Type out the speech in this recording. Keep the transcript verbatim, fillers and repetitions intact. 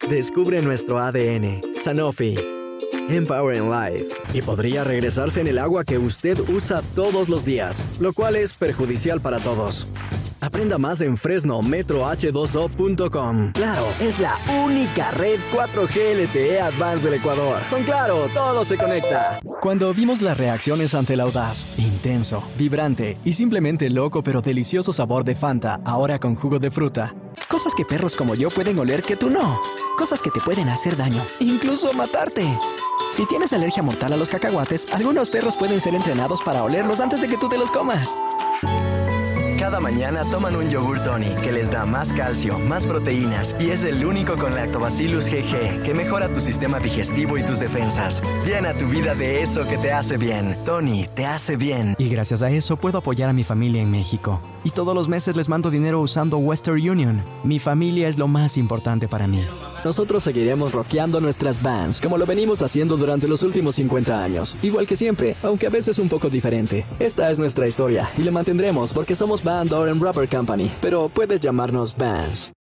Descubre nuestro A D N. Sanofi. Empowering Life. Y podría regresarse en el agua que usted usa todos los días, lo cual es perjudicial para todos. Aprenda más en fresno metro h dos o punto com. Claro, es la única red cuatro G L T E Advanced del Ecuador. Con Claro, todo se conecta. Cuando vimos las reacciones ante el audaz, intenso, vibrante y simplemente loco pero delicioso sabor de Fanta, ahora con jugo de fruta. Cosas que perros como yo pueden oler que tú no. Cosas que te pueden hacer daño, incluso matarte. Si tienes alergia mortal a los cacahuates, algunos perros pueden ser entrenados para olerlos antes de que tú te los comas. Cada mañana toman un yogur Tony que les da más calcio, más proteínas y es el único con Lactobacillus G G que mejora tu sistema digestivo y tus defensas. Llena tu vida de eso que te hace bien. Tony te hace bien. Y gracias a eso puedo apoyar a mi familia en México. Y todos los meses les mando dinero usando Western Union. Mi familia es lo más importante para mí. Nosotros seguiremos rockeando nuestras Vans, como lo venimos haciendo durante los últimos cincuenta años. Igual que siempre, aunque a veces un poco diferente. Esta es nuestra historia, y la mantendremos porque somos Van Doren Rubber Company, pero puedes llamarnos Vans.